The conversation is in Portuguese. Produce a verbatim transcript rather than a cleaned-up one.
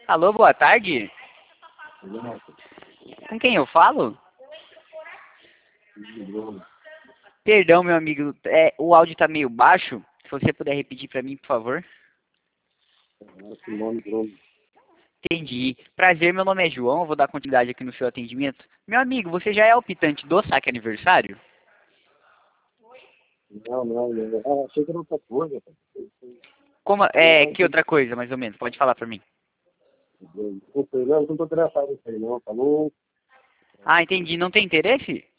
Alô, boa tarde. Com quem eu falo? Perdão, meu amigo, é, o áudio tá meio baixo. Se você puder repetir para mim, por favor. Entendi. Prazer, meu nome é João, eu vou dar continuidade aqui no seu atendimento. Meu amigo, você já é optante do saque aniversário? Não, não, não. Ah, achei que era outra coisa. Como, é, que outra coisa, mais ou menos? Pode falar para mim. Desculpa, não, não tô interessado nisso aí, não, tá bom? Ah, entendi. Não tem interesse?